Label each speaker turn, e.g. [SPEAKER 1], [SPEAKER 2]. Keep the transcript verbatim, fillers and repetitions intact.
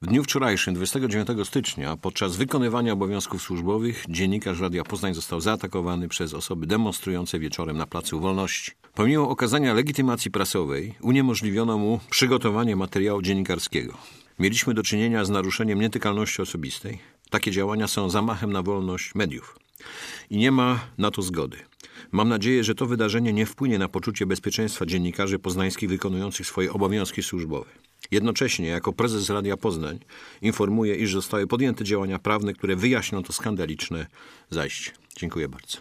[SPEAKER 1] W dniu wczorajszym, dwudziestego dziewiątego stycznia, podczas wykonywania obowiązków służbowych, dziennikarz Radia Poznań został zaatakowany przez osoby demonstrujące wieczorem na Placu Wolności. Pomimo okazania legitymacji prasowej, uniemożliwiono mu przygotowanie materiału dziennikarskiego. Mieliśmy do czynienia z naruszeniem nietykalności osobistej. Takie działania są zamachem na wolność mediów. I nie ma na to zgody. Mam nadzieję, że to wydarzenie nie wpłynie na poczucie bezpieczeństwa dziennikarzy poznańskich wykonujących swoje obowiązki służbowe. Jednocześnie, jako prezes Radia Poznań, informuję, iż zostały podjęte działania prawne, które wyjaśnią to skandaliczne zajście. Dziękuję bardzo.